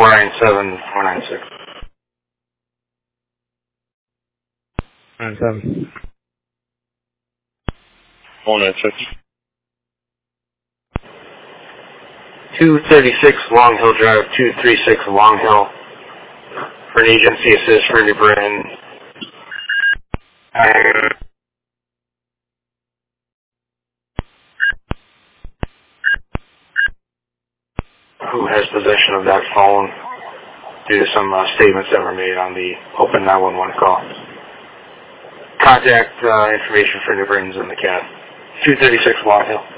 497-496. 97. 496. 236 Long Hill Drive, 236 Long Hill. For an agency assist for New Britain. Who has possession of that phone due to some statements that were made on the open 911 call. Contact information for New Britain's in the cab. 236 Long Hill.